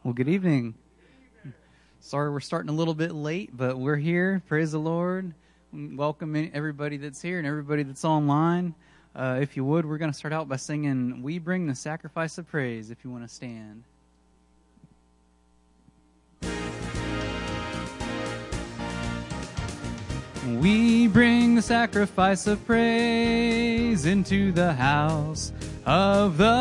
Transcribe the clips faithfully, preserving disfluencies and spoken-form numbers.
Well, good evening. Sorry we're starting a little bit late, but we're here. Praise the Lord. Welcome everybody that's here and everybody that's online. Uh, if you would, we're going to start out by singing "We Bring the Sacrifice of Praise," if you want to stand. We bring the sacrifice of praise into the house of the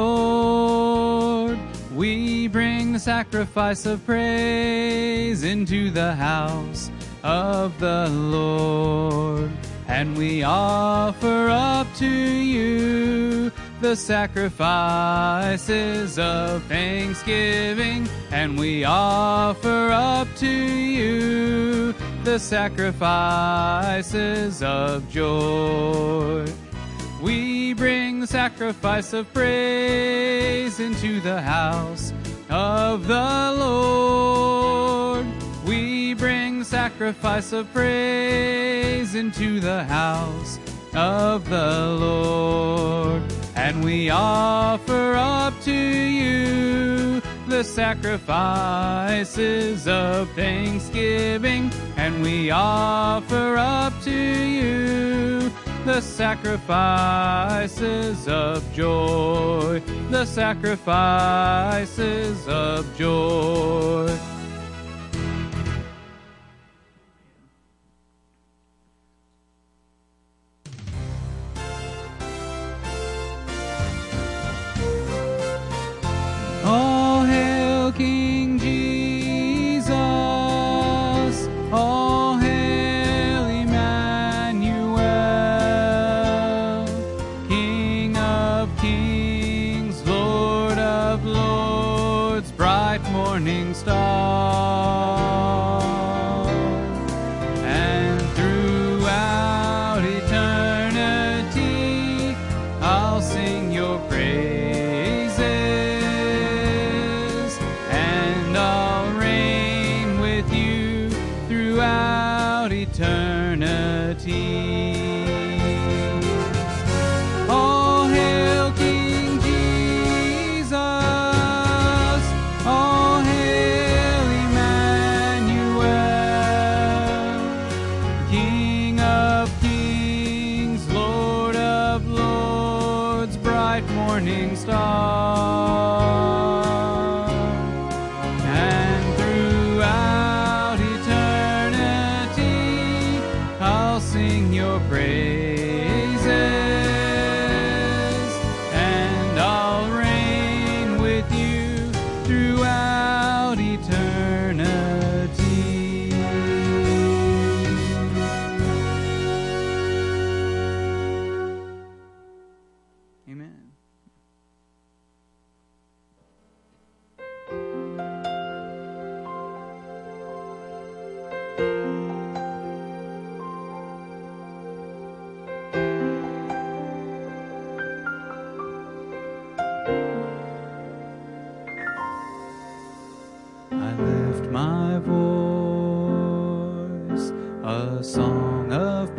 Lord. We bring the sacrifice of praise into the house of the Lord. And we offer up to you the sacrifices of thanksgiving. And we offer up to you the sacrifices of joy. We bring the sacrifice of praise into the house of the Lord. We bring the sacrifice of praise into the house of the Lord. And we offer up to you the sacrifices of thanksgiving. And we offer up to you the sacrifices of joy, the sacrifices of joy. All hail King Jesus, all hail Emmanuel, King of kings, Lord of lords, bright morning star. And throughout eternity, I'll sing your praise. All hail King Jesus, all hail Emmanuel, King of kings, Lord of lords, bright morning star. And throughout eternity, I'll sing your praises, and I'll reign with you throughout eternity. Amen. I lift my voice, a song of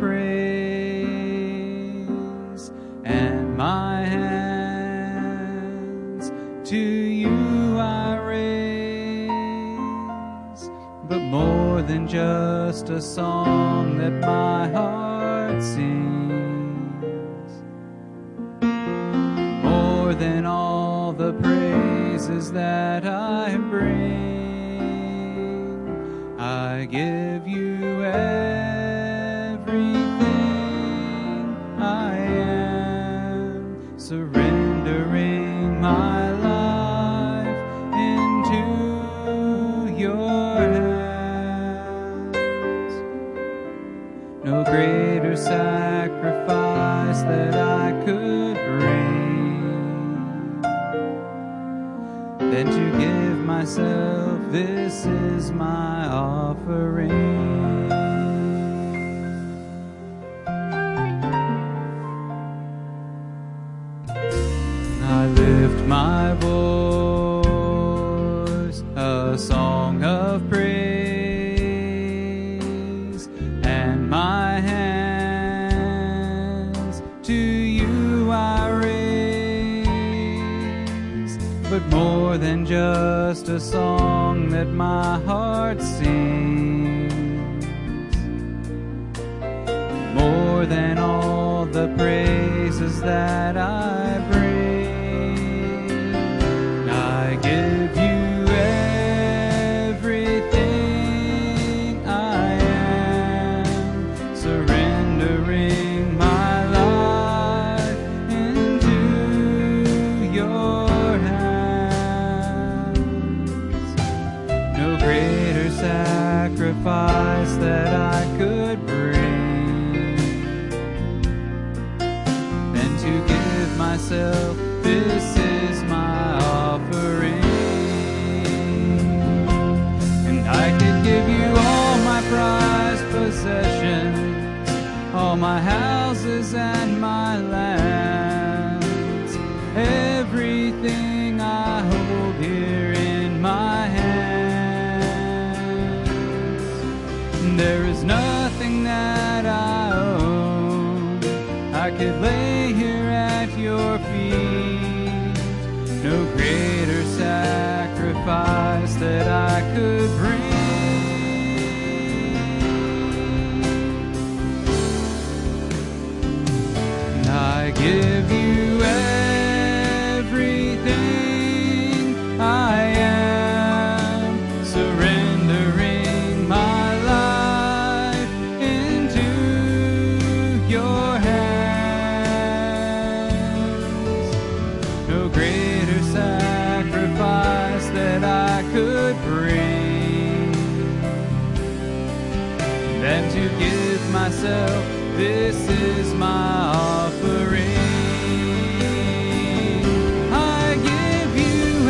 praise, and my hands to you I raise. But more than just a song that my heart sings, more than all the praises that I bring, I give you everything I am, surrendering my life into your hands. No greater sacrifice that I could bring than to give myself. This is my offering. I lift my voice, a song of praise, and my hands to you I raise. But more than just a song that my heart sings, more than all the praises that I bring. I give you everything I am, surrendering my life into your hands. No greater sacrifice that I could bring than to give myself. This is my offering. And I could give you all my prized possessions, all my houses and my lands, everything I hold here in my hands. There is nothing that I own I could lay here at your feet. No greater sacrifice that I could bring. And I give you everything I am, surrendering my life into your hands. No greater sacrifice that I could bring than to give myself. This is my offering. I give you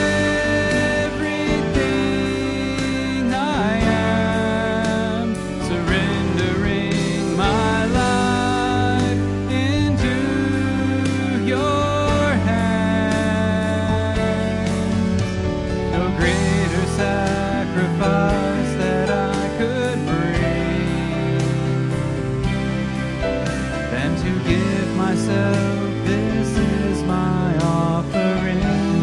everything I am, surrendering my life into your hands. No greater sacrifice that I could bring than to give myself. This is my offering.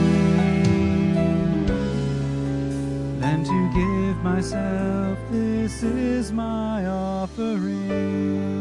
Than to give myself. This is my offering.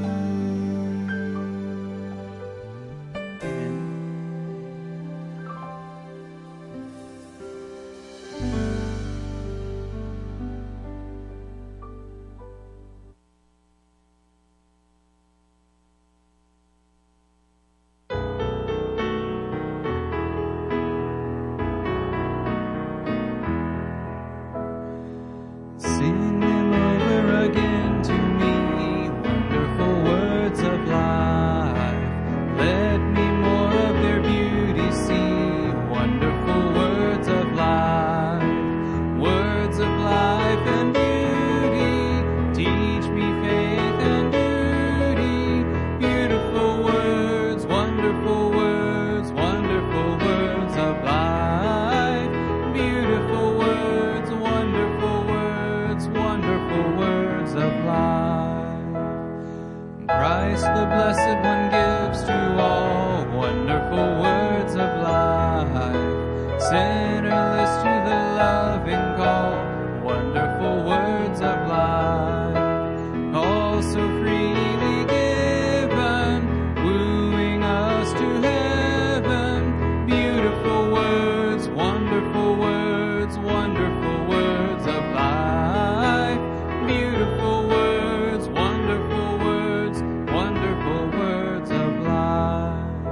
Sing them over again to me, wonderful words of life. Let me more of their beauty see, wonderful words of life. Words of life and beauty, teach me faith and duty. Beautiful words, wonderful words, wonderful words of life. Beautiful words, wonderful words, wonderful words of life. Christ the Blessed One gives to all wonderful words of life. Sinnerless to the loving call, wonderful words of life. All so freely given, wooing us to heaven. Beautiful words, wonderful words, wonderful words of life. Beautiful words, wonderful words, wonderful words of life.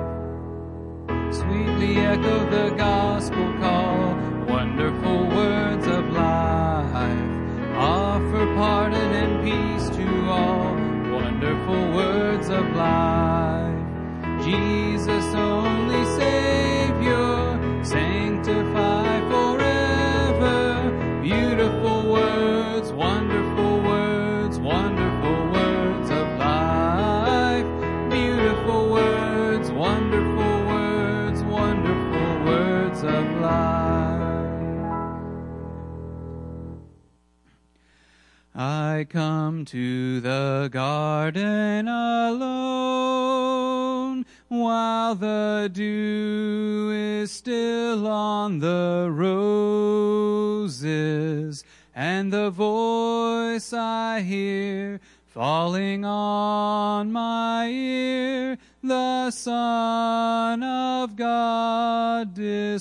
Sweetly echo the gospel call, wonderful words of life. Offer pardon and peace to all, wonderful words of life. Jesus only Savior, sanctify forever. Beautiful words, wonderful words, wonderful words of life. Beautiful words, wonderful words, wonderful words of life. I come to the garden alone, while the dew is still on the roses, and the voice I hear falling on my ear, the Son of God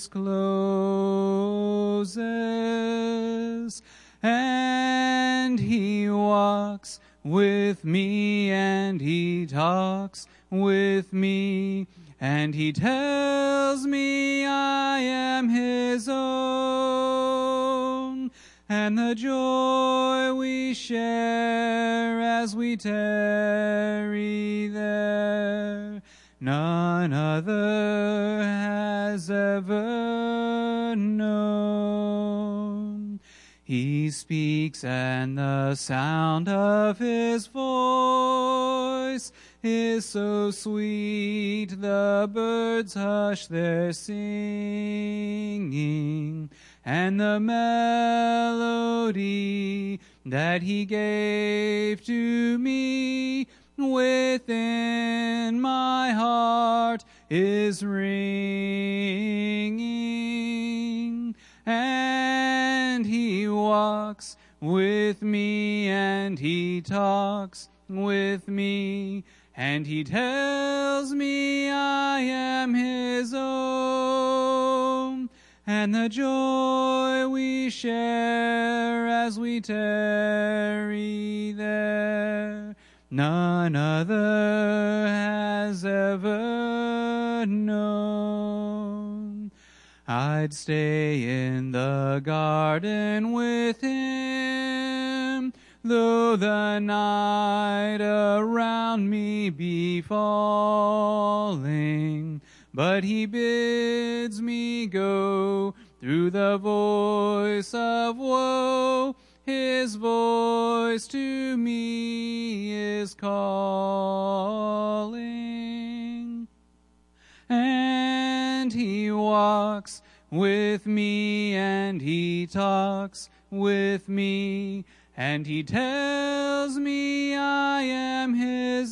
discloses. And he walks with me, and he talks with me, and he tells me I am his own. And the joy we share as we tarry there, none other has ever known. He speaks, and the sound of his voice is so sweet, the birds hush their singing, and the melody that he gave to me within my heart is ringing. And he walks with me, and he talks with me, and he tells me I am his own. And the joy we share as we tarry there, none other has ever known. I'd stay in the garden with him, though the night around me be falling. But he bids me go through the voice of woe. His voice to me is calling. And he walks with me, and he talks with me, and he tells me I am his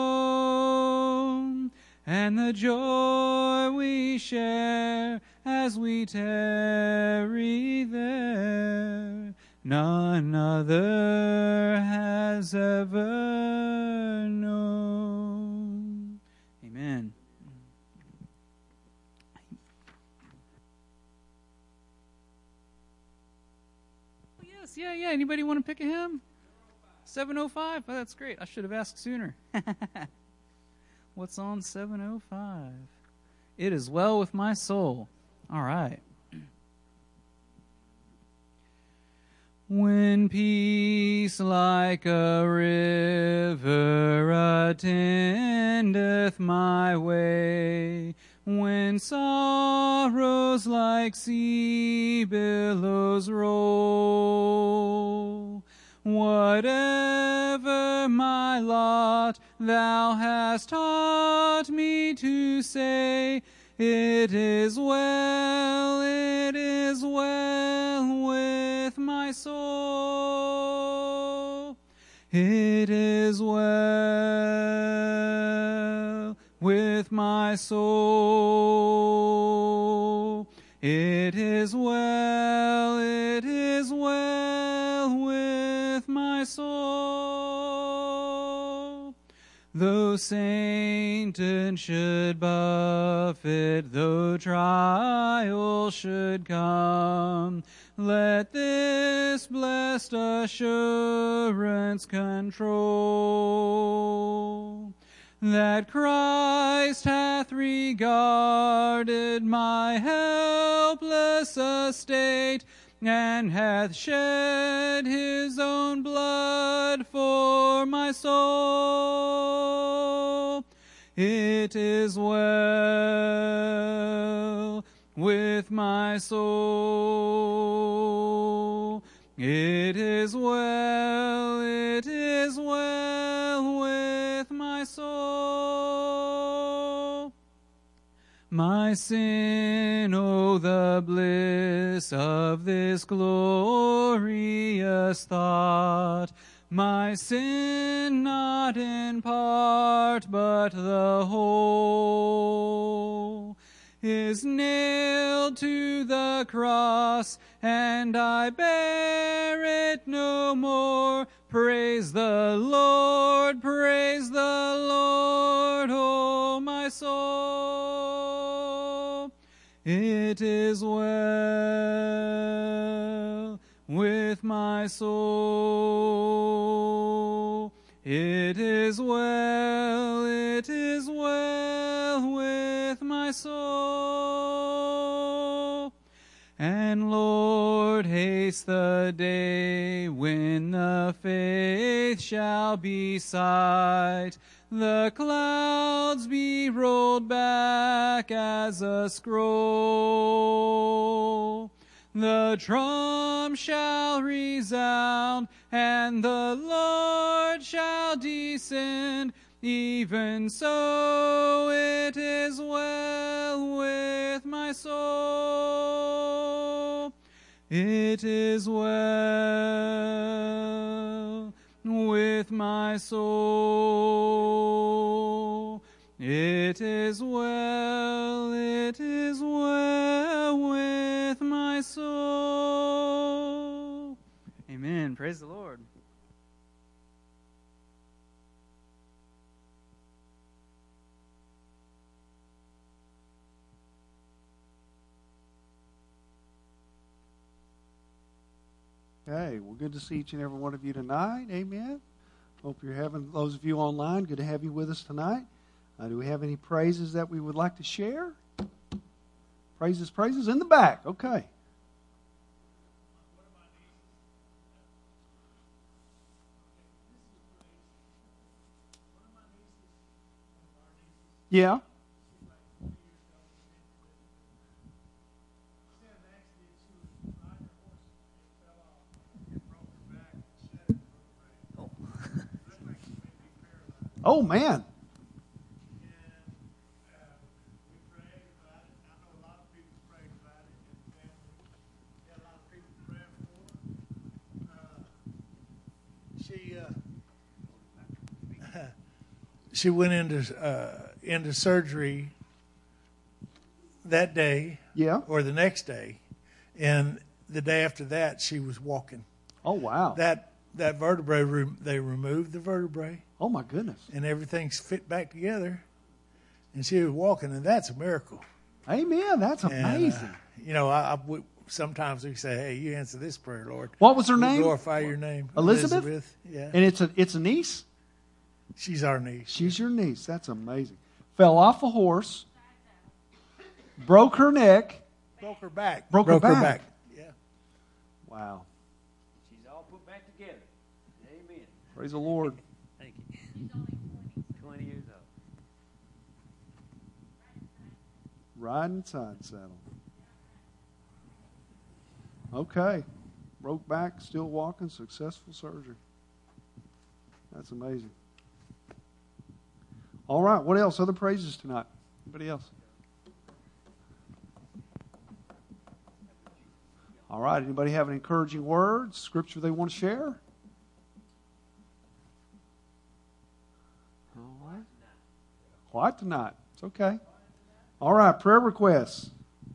own. And the joy we share as we tarry there, none other has ever known. Amen. Yes, yeah, yeah. Anybody want to pick a hymn? seven oh five? Oh, that's great. I should have asked sooner. What's on seven oh five? It is well with my soul. All right. When peace like a river attendeth my way, when sorrows like sea billows roll, whatever my lot, thou hast taught me to say, it is well, it is well with my soul. It is well with my soul. It is well, it is well with my soul. Though Satan should buffet, though trial should come, let this blessed assurance control, that Christ hath regarded my helpless estate, and hath shed his own blood for my soul. It is well with my soul. It is well, it is well with my soul. My sin, oh, the bliss of this glorious thought, my sin not in part, but the whole is nailed to the cross, and I bear it no more. Praise the Lord, praise the Lord, oh my soul. It is well with my soul. It is well, it is well with my soul. And Lord, haste the day when the faith shall be sight, the clouds be rolled back as a scroll. The trump shall resound, and the Lord shall descend. Even so it is well with my soul. It is well with my soul. It is well, it is well with my soul. Amen. Praise the Lord. Okay, well, good to see each and every one of you tonight. Amen. Hope you're having, those of you online, good to have you with us tonight. Uh, do we have any praises that we would like to share? Praises, praises in the back. Okay. Yeah. Oh, man. She uh, she went into uh, into surgery that day, Yeah. or the next day, and the day after that she was walking. Oh, wow. That that vertebrae re- they removed the vertebrae, Oh, my goodness. and everything's fit back together, and she was walking, and that's a miracle. Amen. That's And, uh, amazing. you know, I, I we, sometimes we say, "Hey, you answer this prayer, Lord." What was her We name? glorify your name, Elizabeth? Yeah, And it's a it's a niece? she's our niece. She's your niece. That's amazing. Fell off a horse, broke her neck. Broke her back. Broke her back. Yeah. Wow. She's all put back together. Amen. Praise the Lord. Thank you. She's only twenty. twenty years old. Riding side saddle. Okay. Broke back, still walking, successful surgery. That's amazing. All right, what else? Other praises tonight? Anybody else? All right, anybody have an encouraging word, scripture they want to share? All right. Quiet tonight. It's okay. All right, prayer requests.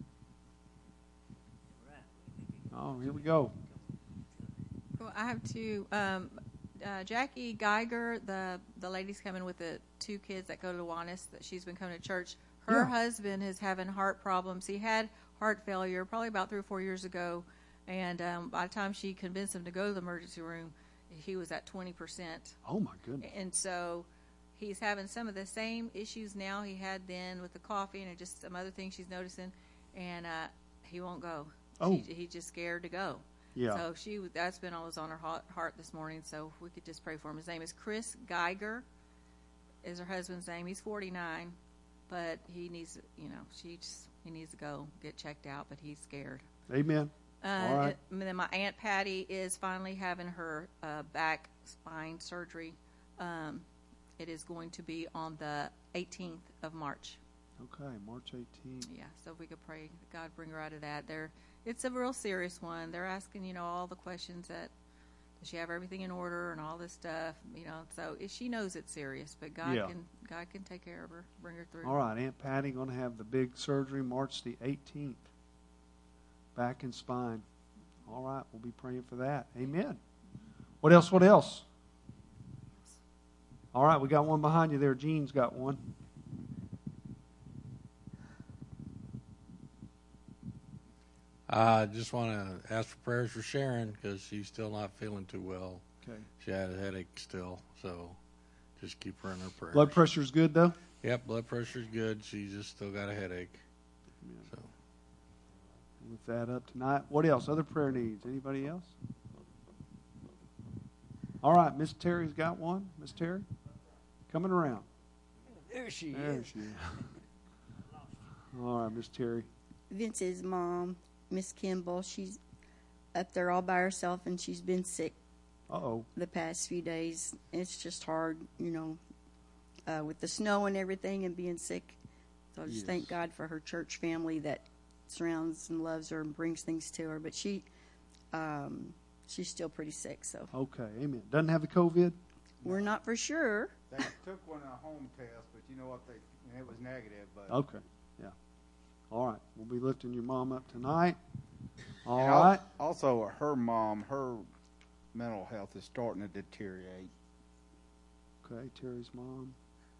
Oh, here we go. Well, I have two. Um, uh, Jackie Geiger, the the lady's coming with the two kids that go to Kiwanis, that she's been coming to church. Her Yeah. husband is having heart problems. He had heart failure probably about three or four years ago, and um, by the time she convinced him to go to the emergency room, he was at twenty percent. Oh, my goodness. And so he's having some of the same issues now he had then with the coughing and just some other things she's noticing, and uh, he won't go. Oh. He, he's just scared to go. Yeah. So she that's been always on her heart, heart this morning. So if we could just pray for him. His name is Chris Geiger. Is her husband's name? He's forty-nine, but he needs, you know, she just he needs to go get checked out. But he's scared. Amen. Uh, All right. And then my Aunt Patty is finally having her uh, back spine surgery. Um, it is going to be on the eighteenth of March. Okay, March eighteenth. Yeah, so if we could pray that God bring her out of that. They're, it's a real serious one. They're asking, you know, all the questions that Does she have everything in order and all this stuff? You know, so if she knows it's serious, but God Yeah. can God can take care of her, bring her through. All right, Aunt Patty going to have the big surgery March the eighteenth. Back and spine. All right, we'll be praying for that. Amen. What else? What else? All right, we got one behind you there. Jean's got one. I just want to ask for prayers for Sharon because she's still not feeling too well. Okay. She had a headache still, so just keep her in her prayers. Blood pressure's good though? Yep, blood pressure's good. She just still got a headache. Amen. So Lift that up tonight. What else? Other prayer needs? Anybody else? All right, Miss Terry's got one. Miss Terry? Coming around. There she There is. she is. All right, Miss Terry. Vince's mom, Miss Kimball, she's up there all by herself, and she's been sick Uh-oh. the past few days. It's just hard, you know, uh, with the snow and everything and being sick. So I just Yes. thank God for her church family that surrounds and loves her and brings things to her. But she, um, she's still pretty sick, so Okay, amen. Doesn't have the COVID? we're not for sure. They took one a home test, but you know what? They and it was negative. But Okay, yeah. All right, we'll be lifting your mom up tonight. All and al- right. Also, her mom, her mental health is starting to deteriorate. Okay, Terry's mom.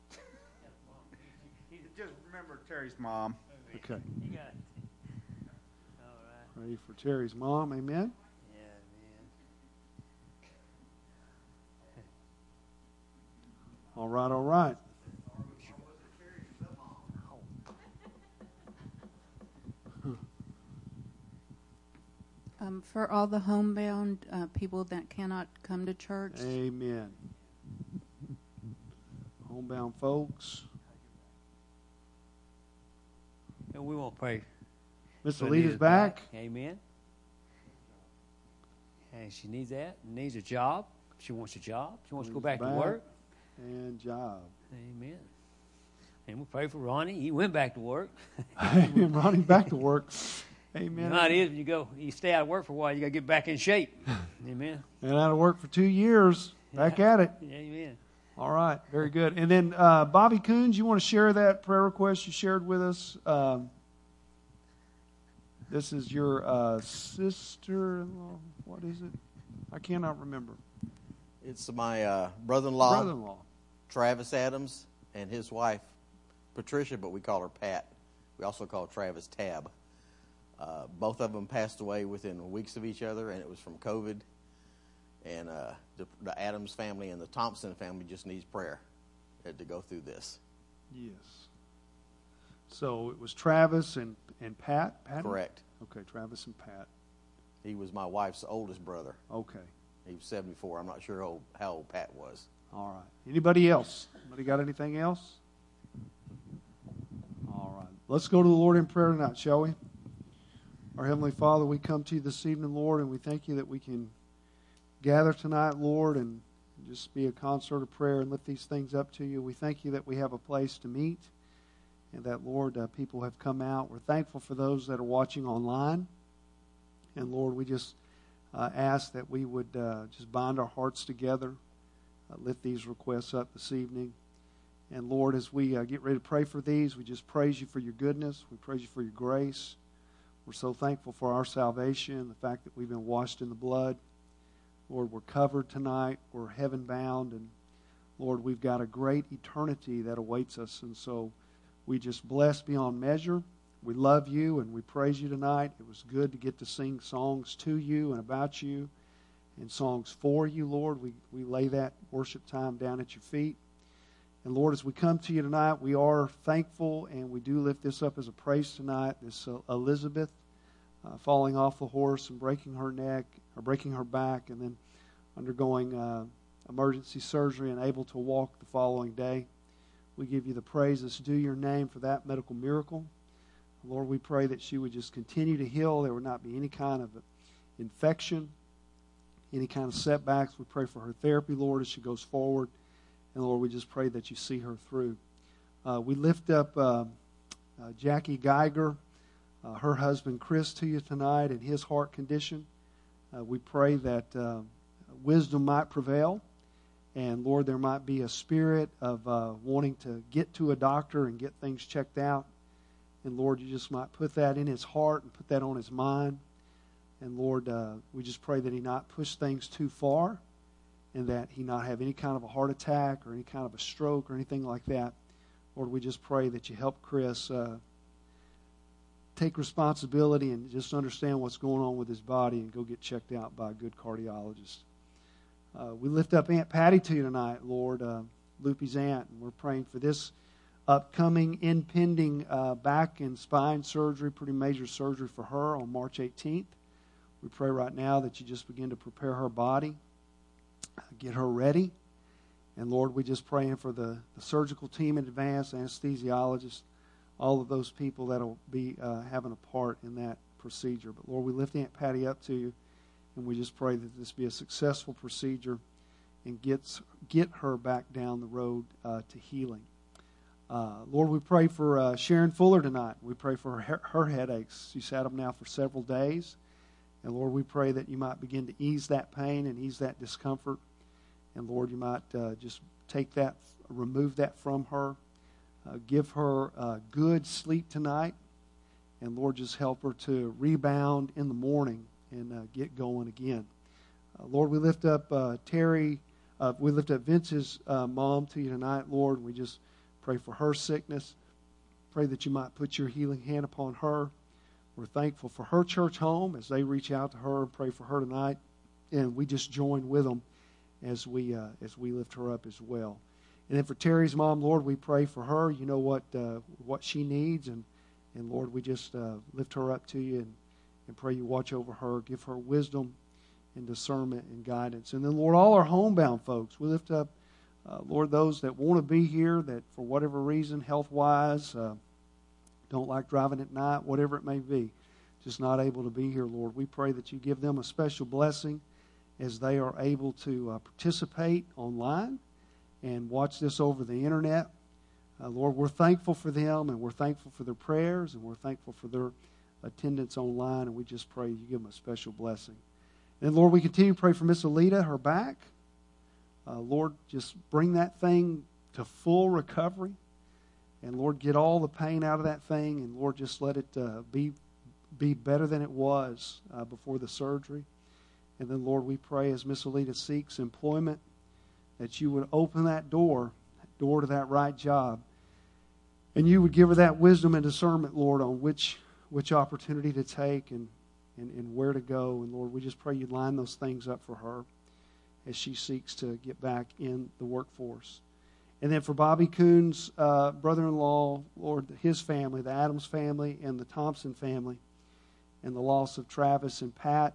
Just remember Terry's mom. Okay, You got it. All right. pray for Terry's mom. Amen. Yeah, man. All right, all right. Um, for all the homebound uh, people that cannot come to church, Amen. Homebound folks. And we want to pray. Miss for Alita's Anita's back. Amen. And she needs that. Needs a job. She wants a job. She wants to go Anita's back, to back. work. And job. Amen. And we pray for Ronnie. He went back to work. Amen. Ronnie back to work. You Amen. know how it is when you go, you stay out of work for a while, you got to get back in shape. Amen. And out of work for two years. Back at it. Amen. All right, very good. And then uh, Bobby Coons, you want to share that prayer request you shared with us? Um, this is your uh, sister-in-law. What is it? I cannot remember. It's my uh, brother-in-law, Brother-in-law. Travis Adams, and his wife, Patricia, but we call her Pat. We also call Travis Tab. Uh, both of them passed away within weeks of each other, and it was from COVID. And uh, the, the Adams family and the Thompson family just needs prayer uh, to go through this. Yes. So it was Travis and, and Pat? Patty? Correct. Okay, Travis and Pat. He was my wife's oldest brother. Okay. He was seventy-four. I'm not sure how old, how old Pat was. All right. Anybody else? Anybody got anything else? All right. Let's go to the Lord in prayer tonight, shall we? Our Heavenly Father, we come to you this evening, Lord, and we thank you that we can gather tonight, Lord, and just be a concert of prayer and lift these things up to you. We thank you that we have a place to meet and that, Lord, uh, people have come out. We're thankful for those that are watching online. And, Lord, we just uh, ask that we would uh, just bind our hearts together, uh, lift these requests up this evening. And, Lord, as we uh, get ready to pray for these, we just praise you for your goodness. We praise you for your grace. We're so thankful for our salvation, the fact that we've been washed in the blood. Lord, we're covered tonight. We're heaven-bound. And, Lord, we've got a great eternity that awaits us. And so we just bless beyond measure. We love you and we praise you tonight. It was good to get to sing songs to you and about you and songs for you, Lord. We, we lay that worship time down at your feet. And, Lord, as we come to you tonight, we are thankful and we do lift this up as a praise tonight. This uh, Elizabeth uh, falling off the horse and breaking her neck or breaking her back and then undergoing uh, emergency surgery and able to walk the following day. We give you the praise that's due your name for that medical miracle. Lord, we pray that she would just continue to heal. There would not be any kind of infection, any kind of setbacks. We pray for her therapy, Lord, as she goes forward. And, Lord, we just pray that you see her through. Uh, we lift up uh, uh, Jackie Geiger, uh, her husband Chris, to you tonight and his heart condition. Uh, we pray that uh, wisdom might prevail. And, Lord, there might be a spirit of uh, wanting to get to a doctor and get things checked out. And, Lord, you just might put that in his heart and put that on his mind. And, Lord, uh, we just pray that he not push things too far and that he not have any kind of a heart attack or any kind of a stroke or anything like that. Lord, we just pray that you help Chris uh, take responsibility and just understand what's going on with his body and go get checked out by a good cardiologist. Uh, we lift up Aunt Patty to you tonight, Lord, uh, Loopy's aunt, and we're praying for this upcoming, impending uh, back and spine surgery, pretty major surgery for her on March eighteenth. We pray right now that you just begin to prepare her body, get her ready. And Lord, we just praying for the, the surgical team in advance, anesthesiologists, all of those people that will be uh, having a part in that procedure. But Lord, we lift Aunt Patty up to you. And we just pray that this be a successful procedure and gets get her back down the road uh, to healing. Uh, Lord, we pray for uh, Sharon Fuller tonight. We pray for her, her headaches. She's had them now for several days. And Lord, we pray that you might begin to ease that pain and ease that discomfort. And Lord, you might uh, just take that, remove that from her. Uh, give her uh, good sleep tonight. And Lord, just help her to rebound in the morning and uh, get going again. Uh, Lord, we lift up uh, Terry, uh, we lift up Vince's uh, mom to you tonight, Lord. We just pray for her sickness. Pray that you might put your healing hand upon her. We're thankful for her church home as they reach out to her and pray for her tonight. And we just join with them as we uh, as we lift her up as well. And then for Terry's mom, Lord, we pray for her. You know what uh, what she needs. And, and Lord, we just uh, lift her up to you and And pray you watch over her, give her wisdom and discernment and guidance. And then, Lord, all our homebound folks, we lift up, uh, Lord, those that want to be here, that for whatever reason, health-wise, uh, don't like driving at night, whatever it may be, just not able to be here, Lord. We pray that you give them a special blessing as they are able to uh, participate online and watch this over the internet. Uh, Lord, we're thankful for them, and we're thankful for their prayers, and we're thankful for their attendance online, and we just pray you give them a special blessing. And Lord, we continue to pray for Miss Alita, her back. Uh, Lord, just bring that thing to full recovery. And Lord, get all the pain out of that thing, and Lord, just let it uh, be be better than it was uh, before the surgery. And then, Lord, we pray as Miss Alita seeks employment that you would open that door, that door to that right job, and you would give her that wisdom and discernment, Lord, on which which opportunity to take and, and, and where to go. And Lord, we just pray you line those things up for her as she seeks to get back in the workforce. And then for Bobby Coon's uh, brother-in-law, Lord, his family, the Adams family and the Thompson family, and the loss of Travis and Pat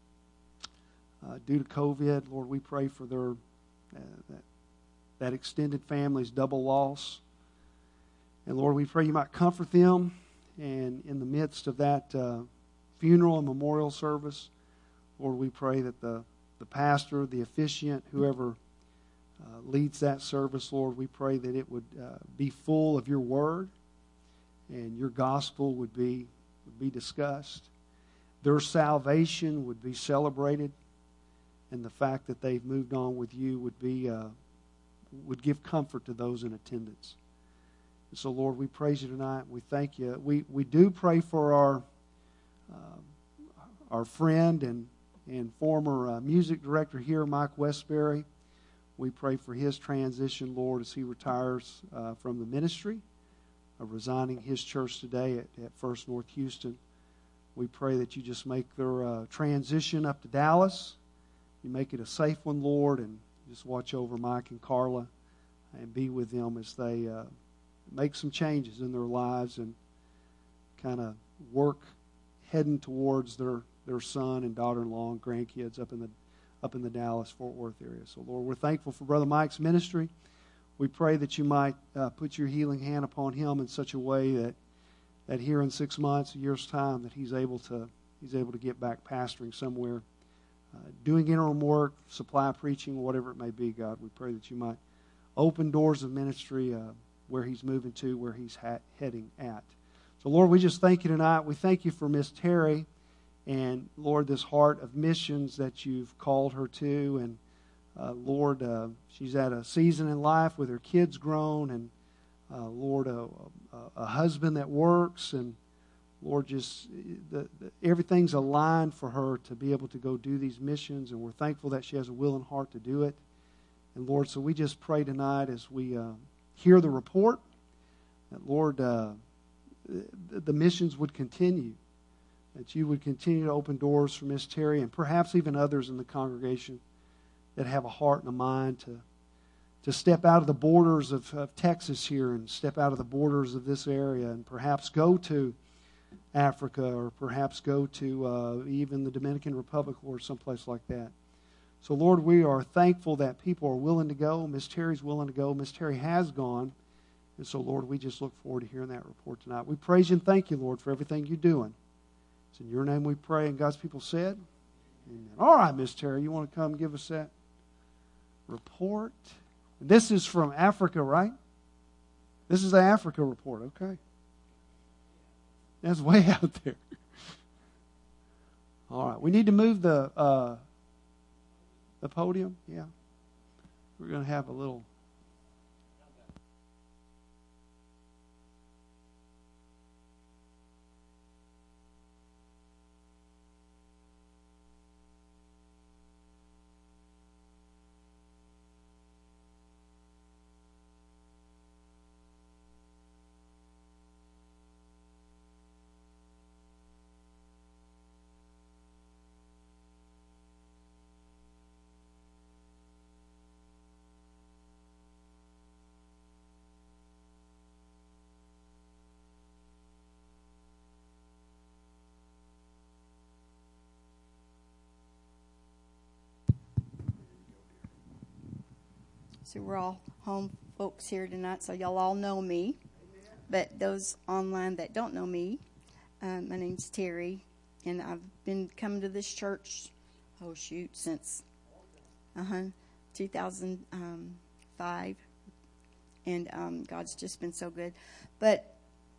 uh, due to COVID, Lord, we pray for their uh, that, that extended family's double loss. And Lord, we pray you might comfort them. And in the midst of that uh, funeral and memorial service, Lord, we pray that the, the pastor, the officiant, whoever uh, leads that service, Lord, we pray that it would uh, be full of your word and your gospel would be, would be discussed. Their salvation would be celebrated, and the fact that they've moved on with you would be uh, would give comfort to those in attendance. And so, Lord, we praise you tonight. We thank you. We we do pray for our uh, our friend and and former uh, music director here, Mike Westbury. We pray for his transition, Lord, as he retires uh, from the ministry, uh, resigning his church today at, at First North Houston. We pray that you just make their uh, transition up to Dallas. You make it a safe one, Lord, and just watch over Mike and Carla and be with them as they uh, make some changes in their lives and kind of work heading towards their, their son and daughter-in-law and grandkids up in the up in the Dallas-Fort Worth area. So, Lord, we're thankful for Brother Mike's ministry. We pray that you might uh, put your healing hand upon him in such a way that that here in six months, a year's time, that he's able to he's able to get back pastoring somewhere, uh, doing interim work, supply preaching, whatever it may be, God. We pray that you might open doors of ministry uh, where he's moving to, where he's ha- heading at. So, Lord, we just thank you tonight. We thank you for Miss Terry And, Lord, this heart of missions that you've called her to. And, uh, Lord, uh, she's at a season in life with her kids grown. And, uh, Lord, a, a, a husband that works. And, Lord, just the, the, everything's aligned for her to be able to go do these missions. And we're thankful that she has a willing heart to do it. And, Lord, so we just pray tonight as we uh, hear the report that, Lord, uh, the, the missions would continue. That you would continue to open doors for Miss Terry and perhaps even others in the congregation that have a heart and a mind to to step out of the borders of, of Texas here and step out of the borders of this area and perhaps go to Africa or perhaps go to uh, even the Dominican Republic or someplace like that. So, Lord, we are thankful that people are willing to go. Miss Terry's willing to go. Miss Terry has gone. And so, Lord, we just look forward to hearing that report tonight. We praise you and thank you, Lord, for everything you're doing. It's in your name we pray, and God's people said, amen. All right, Miss Terry, you want to come give us that report? This is from Africa, right? This is the Africa report, okay. That's way out there. All right, we need to move the uh, the podium, yeah. We're going to have a little... So we're all home folks here tonight, so y'all all know me. But those online that don't know me, um, my name's Terry, and I've been coming to this church, oh shoot, since uh-huh, two thousand five. And um, God's just been so good. But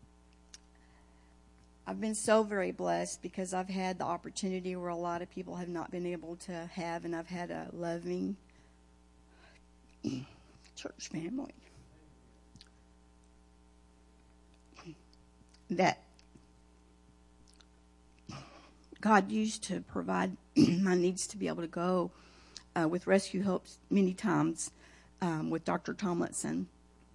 I've been so very blessed because I've had the opportunity where a lot of people have not been able to have, and I've had a loving church family that God used to provide my needs to be able to go uh, with Rescue Hopes many times um, with Doctor Tomlinson.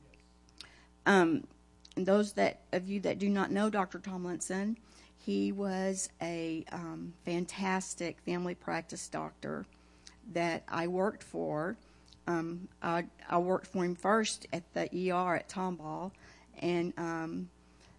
Um, and those that of you that do not know Doctor Tomlinson, he was a um, fantastic family practice doctor that I worked for. Um, I, I worked for him first at the E R at Tomball, and um,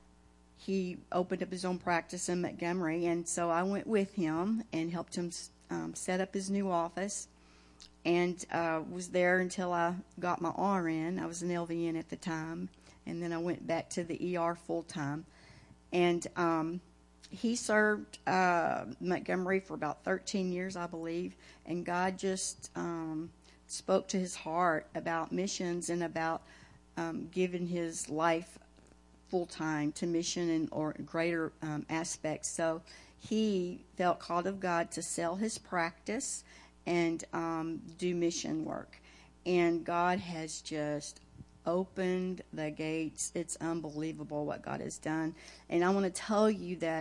he opened up his own practice in Montgomery, and so I went with him and helped him um, set up his new office, and uh, was there until I got my R N. I was an L V N at the time, and then I went back to the E R full-time, and um, he served uh, Montgomery for about thirteen years, I believe, and God just... Um, spoke to his heart about missions and about um, giving his life full-time to mission and or greater um, aspects. So he felt called of God to sell his practice and um, do mission work. And God has just opened the gates. It's unbelievable what God has done. And I want to tell you that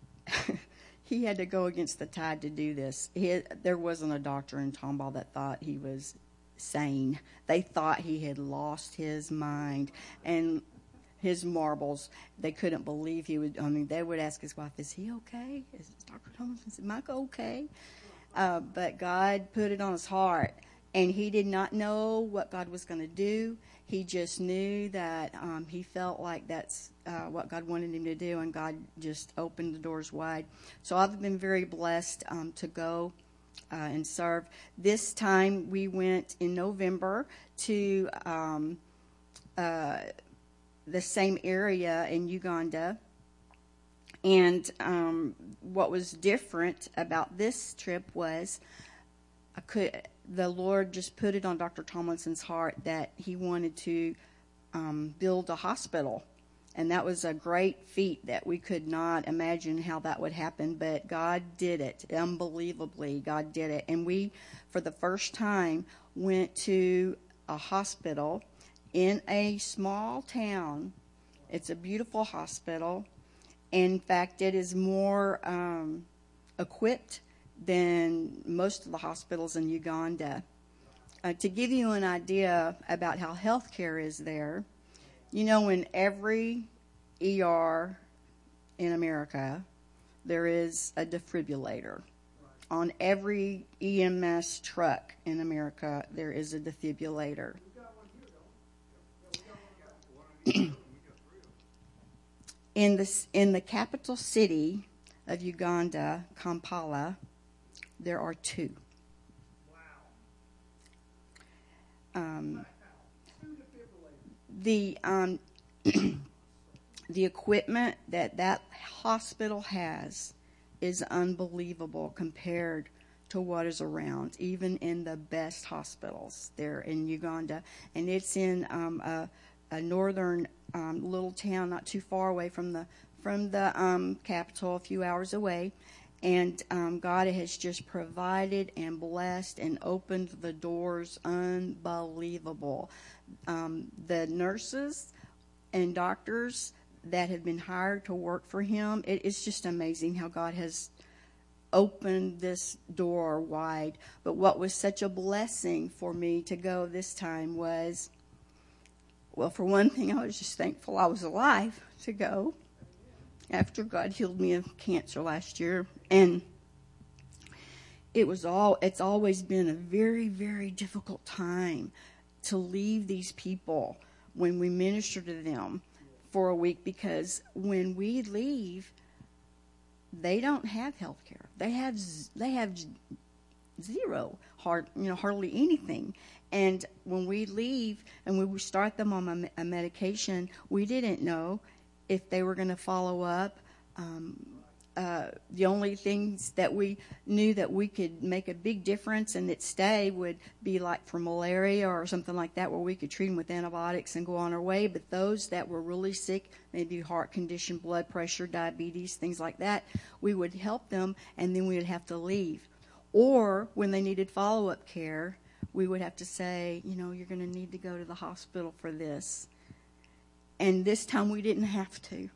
he had to go against the tide to do this. He had, there wasn't a doctor in Tomball that thought he was sane. They thought he had lost his mind and his marbles. They couldn't believe he would. I mean, they would ask his wife, "Is he okay? Is Doctor Tomlinson, is Michael okay?" Uh, but God put it on his heart, and he did not know what God was going to do. He just knew that um, he felt like that's uh, what God wanted him to do, and God just opened the doors wide. So I've been very blessed um, to go uh, and serve. This time we went in November to um, uh, the same area in Uganda. And um, what was different about this trip was I could... the Lord just put it on Doctor Tomlinson's heart that he wanted to um, build a hospital And that was a great feat that we could not imagine how that would happen, but God did it. Unbelievably, God did it. And we, for the first time, went to a hospital in a small town. It's a beautiful hospital. In fact, it is more um, equipped than most of the hospitals in Uganda. Uh, to give you an idea about how healthcare is there, you know, in every E R in America, there is a defibrillator. On every E M S truck in America, there is a defibrillator. in the in the capital city of Uganda, Kampala, there are two. Um, the um, the equipment that that hospital has is unbelievable compared to what is around, even in the best hospitals there in Uganda. And it's in um, a, a northern um, little town not too far away from the from the um, capital, a few hours away. And um, God has just provided and blessed and opened the doors. Unbelievable. Um, the nurses and doctors that have been hired to work for him, it, it's just amazing how God has opened this door wide. But what was such a blessing for me to go this time was, well, for one thing, I was just thankful I was alive to go after God healed me of cancer last year. And it was all, it's always been a very, very difficult time to leave these people when we minister to them for a week, because when we leave, they don't have health care. They have, they have zero, hard, you know, hardly anything. And when we leave and we would start them on a, a medication, we didn't know if they were going to follow up. Um, uh, the only things that we knew that we could make a big difference and that stay would be like for malaria or something like that, where we could treat them with antibiotics and go on our way. But those that were really sick, maybe heart condition, blood pressure, diabetes, things like that, we would help them, and then we would have to leave. Or when they needed follow-up care, we would have to say, you know, you're going to need to go to the hospital for this. And this time we didn't have to.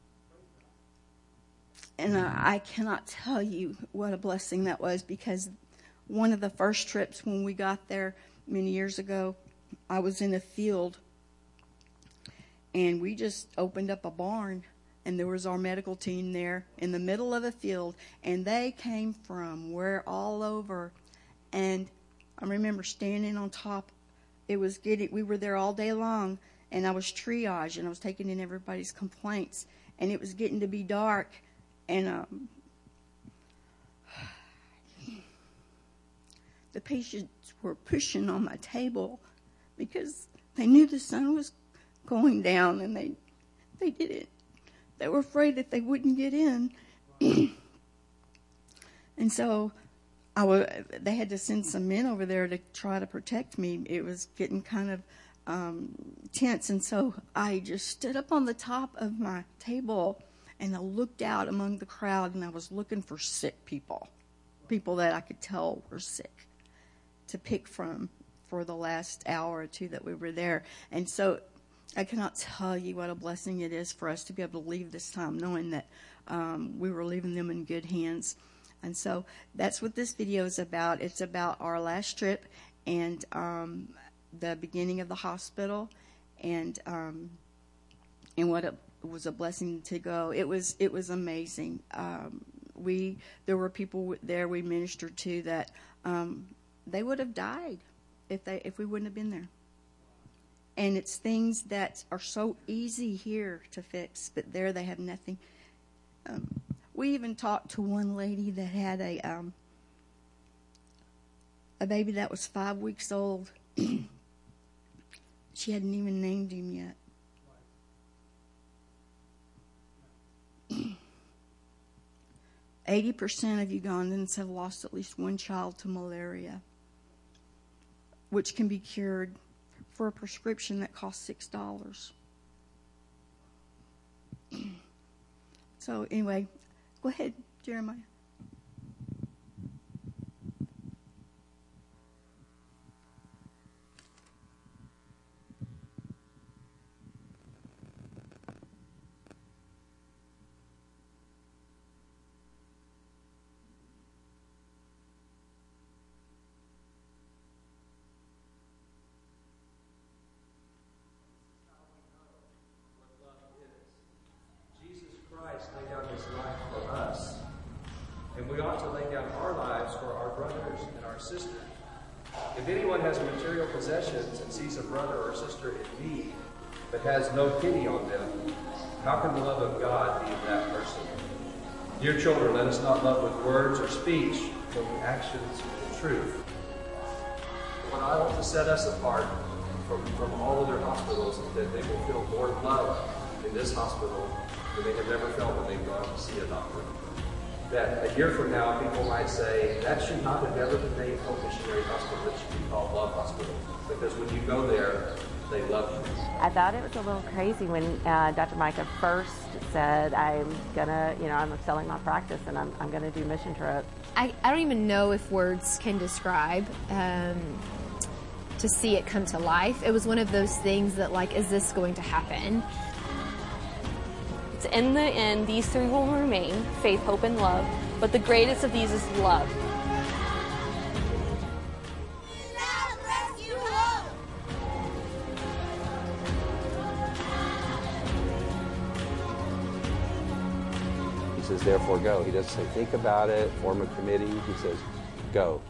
And uh, I cannot tell you what a blessing that was, because one of the first trips when we got there many years ago, I was in a field and we just opened up a barn, and there was our medical team there in the middle of a field, and they came from where all over. And I remember standing on top. It was getting, we were there all day long. And I was triage, and I was taking in everybody's complaints. And it was getting to be dark. And um, the patients were pushing on my table because they knew the sun was going down, and they they didn't. They were afraid that they wouldn't get in. And so I was, they had to send some men over there to try to protect me. It was getting kind of Um, tense, and so I just stood up on the top of my table and I looked out among the crowd, and I was looking for sick people, people that I could tell were sick, to pick from for the last hour or two that we were there. And so I cannot tell you what a blessing it is for us to be able to leave this time knowing that um, we were leaving them in good hands. And so that's what this video is about. It's about our last trip and um, the beginning of the hospital, and um, and what it was a blessing to go. It was it was amazing. Um, we there were people there we ministered to that um, they would have died if they if we wouldn't have been there. And it's things that are so easy here to fix, but there they have nothing. Um, we even talked to one lady that had a um, a baby that was five weeks old. She hadn't even named him yet. eighty percent of Ugandans have lost at least one child to malaria, which can be cured for a prescription that costs six dollars. So anyway, go ahead, Jeremiah. Lay down his life for us, and we ought to lay down our lives for our brothers and our sisters. If anyone has material possessions and sees a brother or sister in need, but has no pity on them, how can the love of God be in that person? Dear children, let us not love with words or speech, but with actions and truth. What I want to set us apart from, from all other hospitals is that they will feel more love in this hospital than they have never felt when they've gone to see a doctor. That a year from now, people might say, that should not have ever been named Hope Missionary Hospital, it should be called Love Hospital. Because when you go there, they love you. I thought it was a little crazy when uh, Doctor Micah first said, I'm gonna, you know, I'm selling my practice and I'm, I'm gonna do mission trips. I, I don't even know if words can describe um, to see it come to life. It was one of those things that, like, is this going to happen? In the end, these three will remain, faith, hope, and love, but the greatest of these is love. He says, therefore go. He doesn't say, think about it, form a committee. He says, go.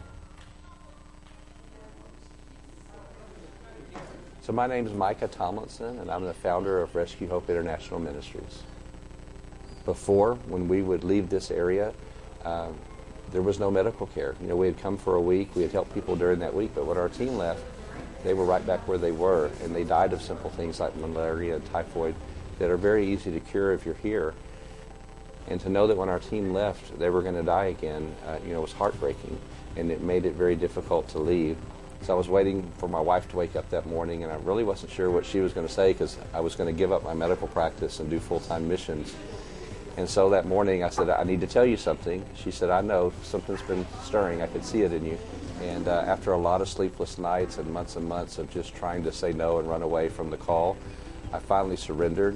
So my name is Micah Tomlinson, and I'm the founder of Rescue Hope International Ministries. Before, when we would leave this area, uh, there was no medical care. You know, we had come for a week, we had helped people during that week, but when our team left, they were right back where they were, and they died of simple things like malaria and typhoid that are very easy to cure if you're here. And to know that when our team left, they were going to die again, uh, you know, was heartbreaking, and it made it very difficult to leave. So I was waiting for my wife to wake up that morning, and I really wasn't sure what she was going to say because I was going to give up my medical practice and do full-time missions. And so that morning I said, I need to tell you something. She said, I know, something's been stirring. I could see it in you. And uh, after a lot of sleepless nights and months and months of just trying to say no and run away from the call, I finally surrendered.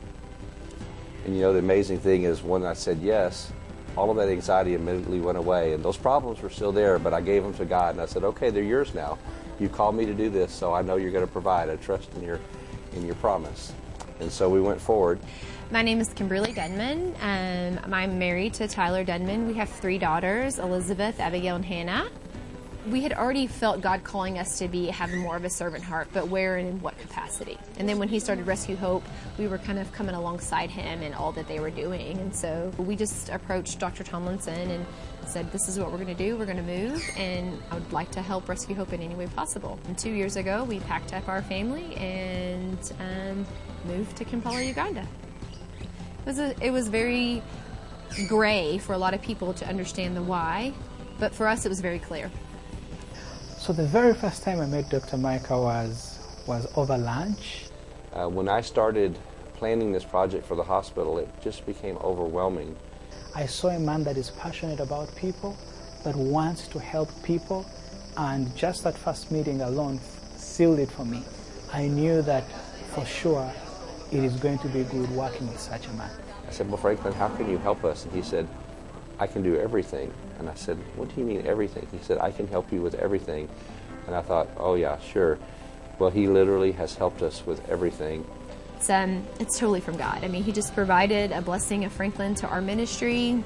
And you know, the amazing thing is when I said yes, all of that anxiety immediately went away. And those problems were still there, but I gave them to God. And I said, okay, they're yours now. You called me to do this, so I know you're going to provide. I trust in your, in your promise. And so we went forward. My name is Kimberly Denman. Um, I'm married to Tyler Denman. We have three daughters, Elizabeth, Abigail, and Hannah. We had already felt God calling us to be having more of a servant heart, but where and in what capacity? And then when he started Rescue Hope, we were kind of coming alongside him in all that they were doing. And so we just approached Doctor Tomlinson and said, this is what we're going to do. We're going to move, and I would like to help Rescue Hope in any way possible. And two years ago, we packed up our family and um, moved to Kampala, Uganda. It was, a, it was very gray for a lot of people to understand the why, but for us it was very clear. So the very first time I met Doctor Micah was, was over lunch. Uh, when I started planning this project for the hospital, it just became overwhelming. I saw a man that is passionate about people, that wants to help people, and just that first meeting alone sealed it for me. I knew that for sure it is going to be good working with such a man. I said, well, Franklin, how can you help us? And he said, I can do everything. And I said, what do you mean everything? He said, I can help you with everything. And I thought, oh yeah, sure. Well, he literally has helped us with everything. It's, um, it's totally from God. I mean, he just provided a blessing of Franklin to our ministry.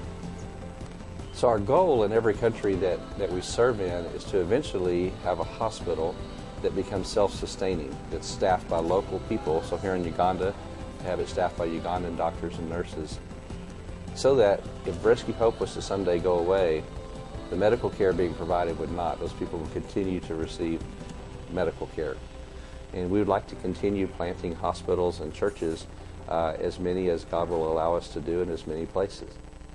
So our goal in every country that, that we serve in is to eventually have a hospital that becomes self-sustaining, that's staffed by local people. So here in Uganda, to have it staffed by Ugandan doctors and nurses, so that if Rescue Hope was to someday go away, the medical care being provided would not. Those people would continue to receive medical care. And we would like to continue planting hospitals and churches, uh, as many as God will allow us to do in as many places.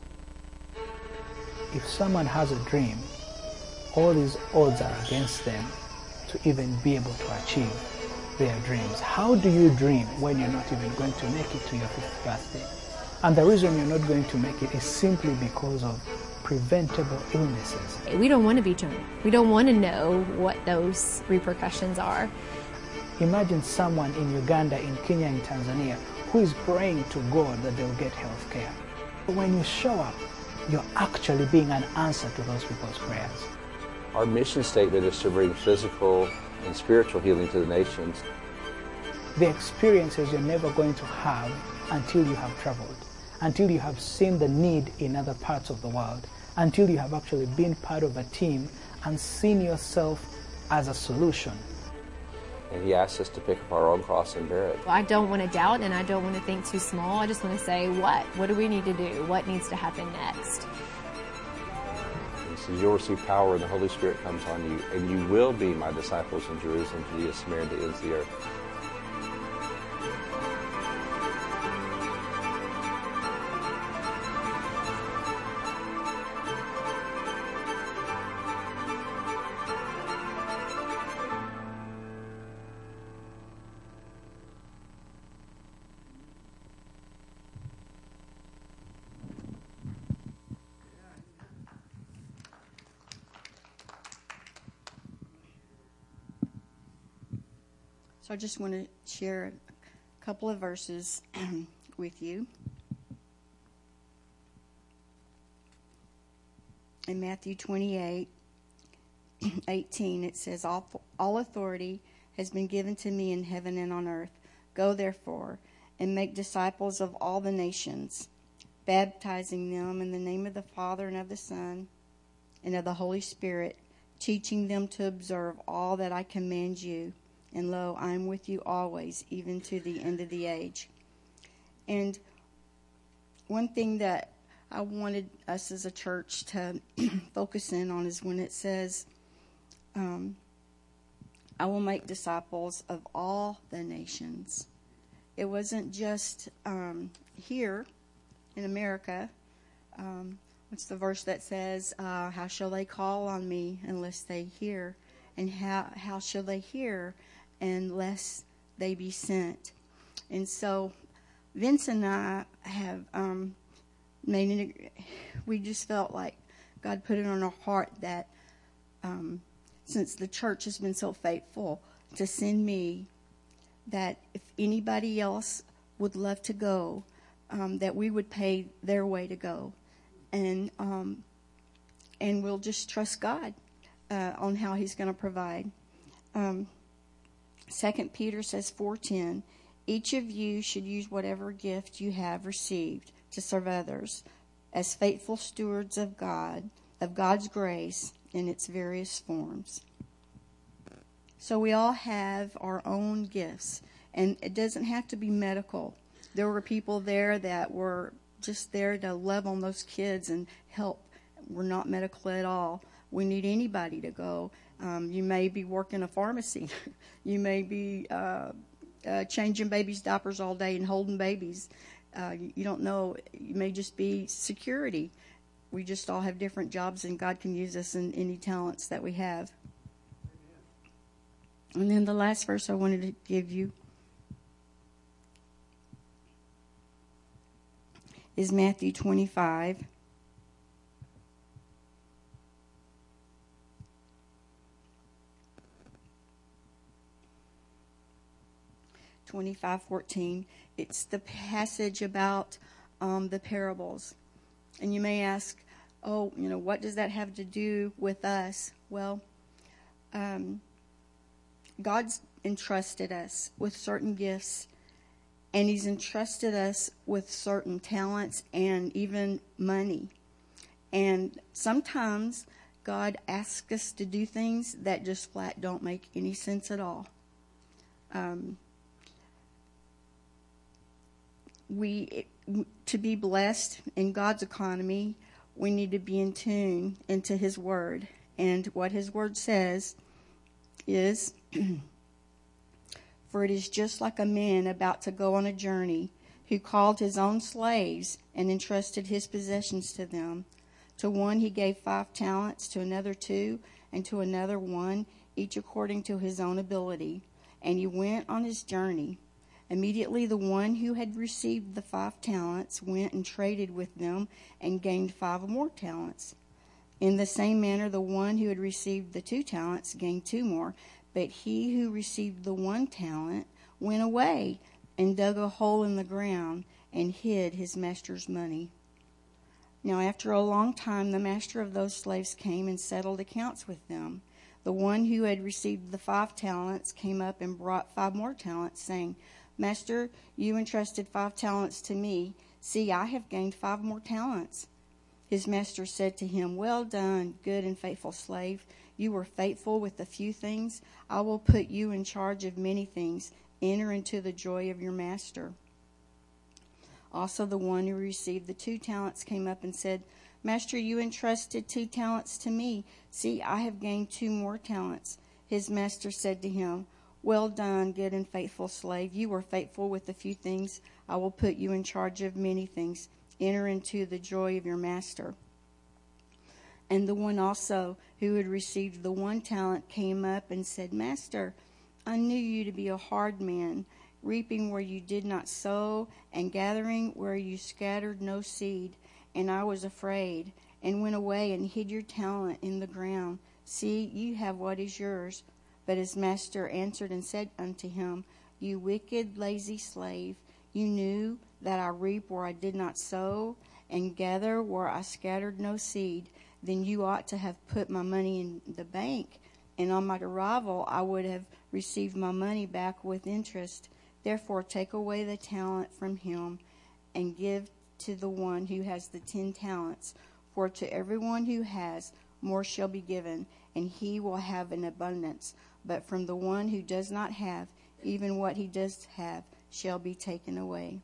If someone has a dream, all these odds are against them to even be able to achieve their dreams. How do you dream when you're not even going to make it to your fifth birthday? And the reason you're not going to make it is simply because of preventable illnesses. We don't want to be drunk. We don't want to know what those repercussions are. Imagine someone in Uganda, in Kenya, in Tanzania who is praying to God that they'll get health care. When you show up, you're actually being an answer to those people's prayers. Our mission statement is to bring physical and spiritual healing to the nations. The experiences you're never going to have until you have traveled, until you have seen the need in other parts of the world, until you have actually been part of a team and seen yourself as a solution. And he asks us to pick up our own cross and bear it. I don't want to doubt and I don't want to think too small. I just want to say, what? What do we need to do? What needs to happen next? He says, you'll receive power and the Holy Spirit comes on you, and you will be my disciples in Jerusalem, Judea, Samaria, and the ends of the earth. So I just want to share a couple of verses with you. In Matthew twenty-eight, eighteen, it says, all, all authority has been given to me in heaven and on earth. Go therefore and make disciples of all the nations, baptizing them in the name of the Father and of the Son and of the Holy Spirit, teaching them to observe all that I command you. And lo, I am with you always, even to the end of the age. And one thing that I wanted us as a church to focus in on is when it says, um, I will make disciples of all the nations. It wasn't just um, here in America. Um, what's the verse that says, uh, how shall they call on me unless they hear? And how, how shall they hear unless they be sent? And so Vince and I have um, made an, we just felt like God put it on our heart that um, since the church has been so faithful to send me, that if anybody else would love to go, um, that we would pay their way to go. And um, and we'll just trust God uh, on how he's going to provide. Um, Second Peter says four ten, each of you should use whatever gift you have received to serve others as faithful stewards of God, of God's grace in its various forms. So we all have our own gifts, and it doesn't have to be medical. There were people there that were just there to love on those kids and help. We're not medical at all. We need anybody to go. Um, you may be working a pharmacy. You may be uh, uh, changing babies' diapers all day and holding babies. Uh, you, you don't know. You may just be security. We just all have different jobs, and God can use us in any talents that we have. And then the last verse I wanted to give you is Matthew twenty-five. twenty-five fourteen. It's the passage about um, the parables. And you may ask, oh, you know, what does that have to do with us? Well, um, God's entrusted us with certain gifts, and he's entrusted us with certain talents and even money. And sometimes God asks us to do things that just flat don't make any sense at all. Um, we, to be blessed in God's economy, we need to be in tune into his word. And what his word says is, for it is just like a man about to go on a journey, who called his own slaves and entrusted his possessions to them. To one he gave five talents, to another two, and to another one, each according to his own ability. and he went on his journey. Immediately the one who had received the five talents went and traded with them and gained five more talents. In the same manner, the one who had received the two talents gained two more. But he who received the one talent went away and dug a hole in the ground and hid his master's money. Now after a long time, the master of those slaves came and settled accounts with them. The one who had received the five talents came up and brought five more talents, saying, Master, you entrusted five talents to me. See, I have gained five more talents. His master said to him, Well done, good and faithful slave. You were faithful with a few things. I will put you in charge of many things. Enter into the joy of your master. Also the one who received the two talents came up and said, Master, you entrusted two talents to me. See, I have gained two more talents. His master said to him, Well done, good and faithful slave. You were faithful with a few things. I will put you in charge of many things. Enter into the joy of your master. And the one also who had received the one talent came up and said, Master, I knew you to be a hard man, reaping where you did not sow, and gathering where you scattered no seed. And I was afraid, and went away and hid your talent in the ground. See, you have what is yours. But his master answered and said unto him, You wicked, lazy slave, you knew that I reap where I did not sow, and gather where I scattered no seed. Then you ought to have put my money in the bank, and on my arrival I would have received my money back with interest. Therefore take away the talent from him, and give to the one who has the ten talents. For to everyone who has, more shall be given, and he will have an abundance. But from the one who does not have, even what he does have shall be taken away.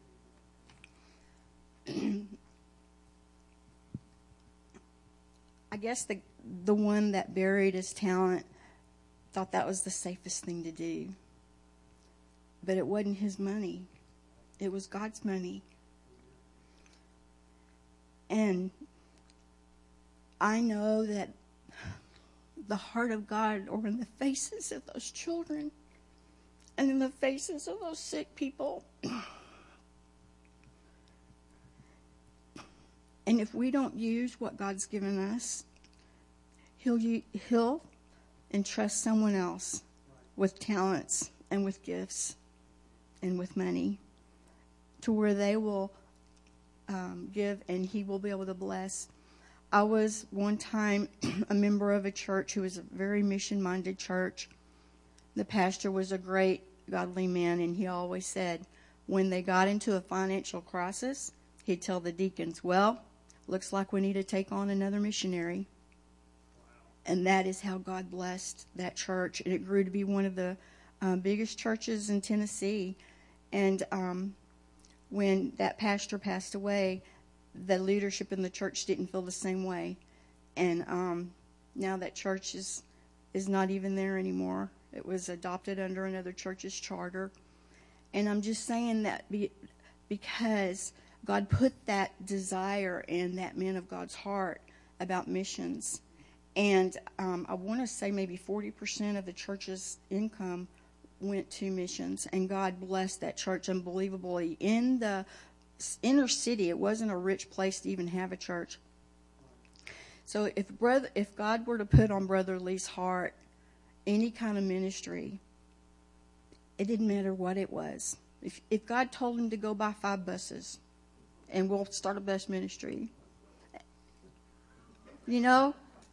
I guess the the one that buried his talent thought that was the safest thing to do. But it wasn't his money. It was God's money. And I know that the heart of God are in the faces of those children and in the faces of those sick people. And if we don't use what God's given us, He'll He'll entrust someone else with talents and with gifts and with money to where they will um, give and He will be able to bless. I was one time a member of a church who was a very mission-minded church. The pastor was a great godly man, and he always said when they got into a financial crisis, he'd tell the deacons, well, looks like we need to take on another missionary. And that is how God blessed that church. And it grew to be one of the uh, biggest churches in Tennessee. And um, when that pastor passed away, the leadership in the church didn't feel the same way. And um, now that church is, is not even there anymore. It was adopted under another church's charter. And I'm just saying that be, because God put that desire in that man of God's heart about missions. And um, I want to say maybe forty percent of the church's income went to missions. And God blessed that church unbelievably. In the inner city, it wasn't a rich place to even have a church. So if brother, if God were to put on Brother Lee's heart any kind of ministry, it didn't matter what it was. If if God told him to go buy five buses and we'll start a bus ministry, you know,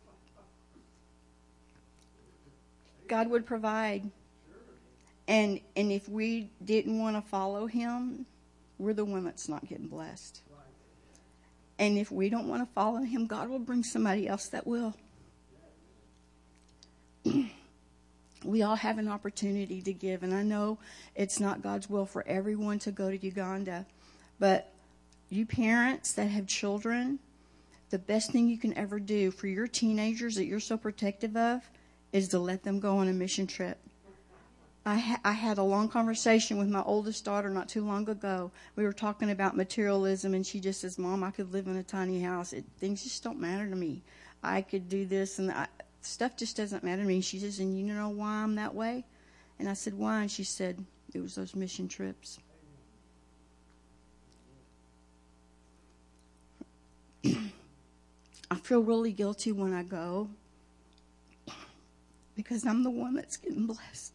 God would provide. And and if we didn't want to follow him, we're the one that's not getting blessed. And if we don't want to follow him, God will bring somebody else that will. We all have an opportunity to give. And I know it's not God's will for everyone to go to Uganda. But you parents that have children, the best thing you can ever do for your teenagers that you're so protective of is to let them go on a mission trip. I, ha- I had a long conversation with my oldest daughter not too long ago. We were talking about materialism, and she just says, Mom, I could live in a tiny house. It, things just don't matter to me. I could do this, and I, stuff just doesn't matter to me. She says, and you know why I'm that way? And I said, why? And she said, it was those mission trips. I feel really guilty when I go because I'm the one that's getting blessed.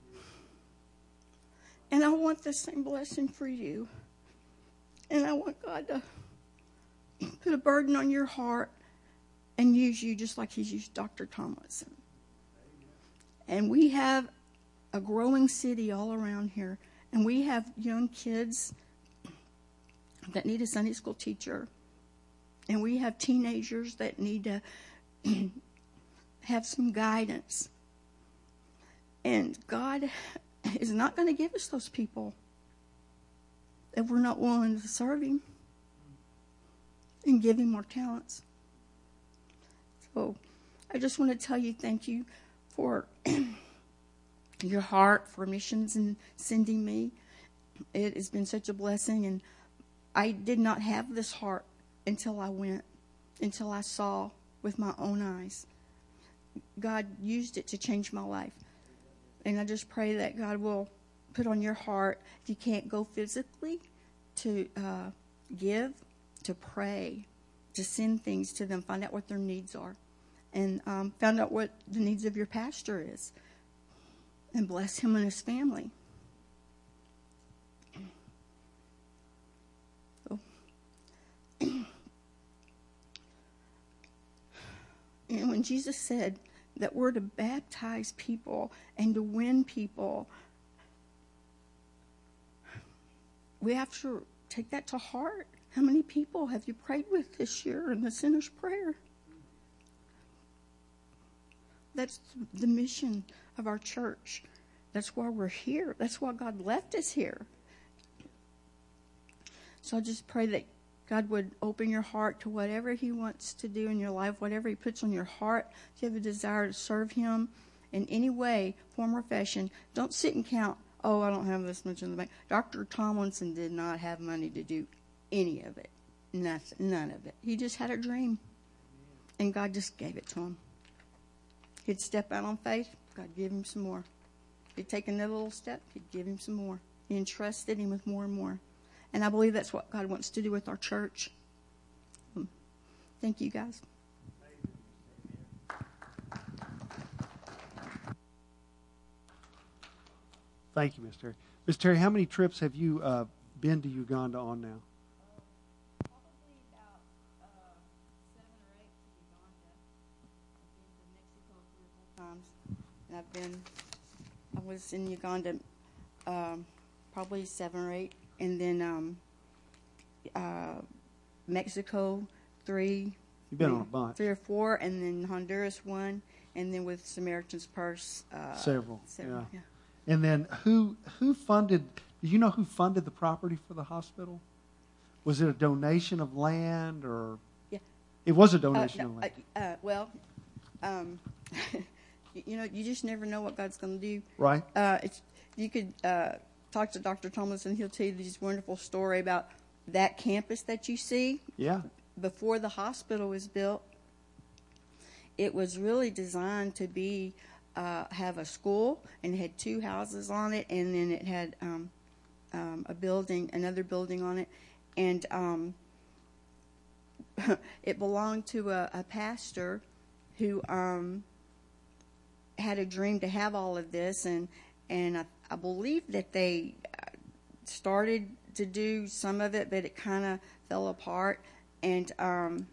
And I want the same blessing for you. And I want God to put a burden on your heart and use you just like he's used Doctor Tomlinson. And we have a growing city all around here. And we have young kids that need a Sunday school teacher. And we have teenagers that need to have some guidance. And God is not going to give us those people if we're not willing to serve him and give him our talents. So I just want to tell you thank you for your heart for missions and sending me. It has been such a blessing, and I did not have this heart until I went, until I saw with my own eyes. God used it to change my life. And I just pray that God will put on your heart, if you can't go physically, to uh, give, to pray, to send things to them, find out what their needs are, and um, find out what the needs of your pastor is, and bless him and his family. So, and when Jesus said that we're to baptize people and to win people, we have to take that to heart. How many people have you prayed with this year in the sinner's prayer? That's the mission of our church. That's why we're here. That's why God left us here. So I just pray that God would open your heart to whatever he wants to do in your life, whatever he puts on your heart. If you have a desire to serve him in any way, form, or fashion, don't sit and count, oh, I don't have this much in the bank. Doctor Tomlinson did not have money to do any of it. Nothing, none of it. He just had a dream, and God just gave it to him. He'd step out on faith, God give him some more. He'd take another little step, he'd give him some more. He entrusted him with more and more. And I believe that's what God wants to do with our church. Thank you, guys. Thank you, Miss Terry. Miss Terry, how many trips have you uh, been to Uganda on now? Probably about uh, seven or eight to Uganda. I've been to Mexico three or four times. And I've been, I was in Uganda um, probably seven or eight. And then um, uh, Mexico, three. You've been on a bunch. Three or four, and then Honduras, one, and then with Samaritan's Purse. Uh, several. Several, yeah. yeah. And then who who funded, do you know who funded the property for the hospital? Was it a donation of land or? Yeah. It was a donation uh, no, of land. Uh, uh, well, um, you know, you just never know what God's going to do. Right. Uh, it's, you could uh, talk to Doctor Tomlinson. He'll tell you this wonderful story about that campus that you see. Yeah. Before the hospital was built, it was really designed to be uh, have a school, and it had two houses on it, and then it had um, um, a building, another building on it, and um, it belonged to a, a pastor who um, had a dream to have all of this, and and I, I believe that they started to do some of it, but it kind of fell apart. And um,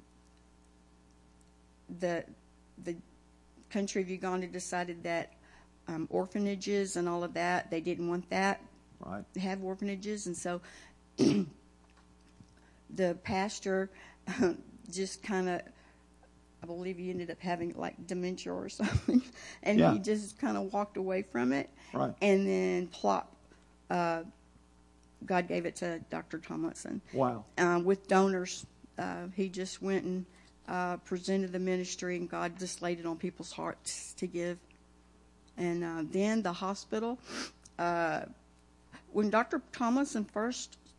the the country of Uganda decided that um, orphanages and all of that, they didn't want that. Right. To have orphanages, and so the pastor just kind of, I believe he ended up having like dementia or something, and yeah. he just kind of walked away from it. Right. And then plop. Uh, God gave it to Doctor Tomlinson. Wow. Uh, with donors. Uh, he just went and uh, presented the ministry, and God just laid it on people's hearts to give. And uh, then the hospital, uh, when Doctor Tomlinson first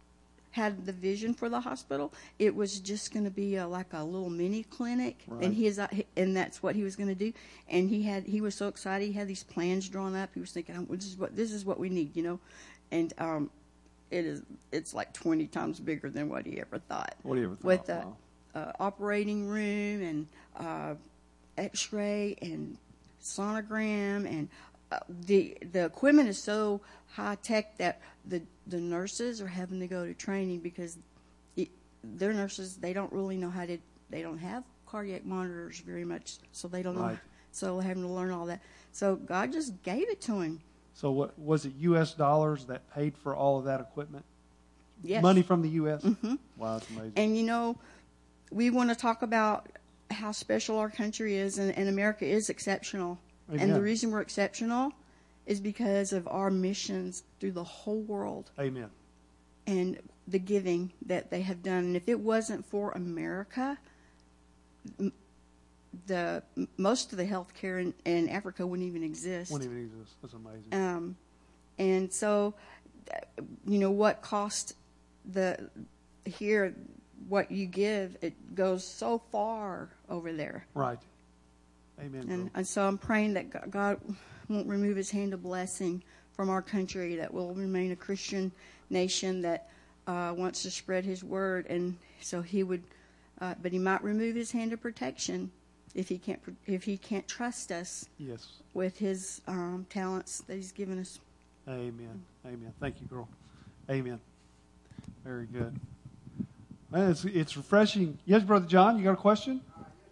had the vision for the hospital. It was just going to be a, like a little mini clinic, Right. and his and that's what he was going to do. And he had he was so excited. He had these plans drawn up. He was thinking, oh, "This is what this is what we need," you know. And um, it is it's like twenty times bigger than what he ever thought. What do you ever thought? With the Wow. uh, operating room and uh, X-ray and sonogram and uh, the the equipment is so high tech that the the nurses are having to go to training because it, their nurses they don't really know how to they don't have cardiac monitors very much, so they don't know. Right. So they're having to learn all that. So God just gave it to him. So what was it? U S dollars that paid for all of that equipment? Yes. Money from the U S. Mm-hmm. Wow, that's amazing. And you know, we want to talk about how special our country is, and, and America is exceptional. And Amen. the reason we're exceptional is because of our missions through the whole world Amen. and the giving that they have done. And if it wasn't for America, m- the m- most of the health care in, in Africa wouldn't even exist. Wouldn't even exist. That's amazing. Um, and so, uh, you know, what cost the here, what you give, it goes so far over there. Right. Amen. And, bro. and so I'm praying that Go- God won't remove his hand of blessing from our country, that we'll remain a Christian nation that uh, wants to spread his word. And so he would, uh, but he might remove his hand of protection if he can't, pr- if he can't trust us Yes. with his um, talents that he's given us. Amen. Amen. Thank you, girl. Amen. Very good. Man, it's, it's refreshing. Yes, Brother John, you got a question?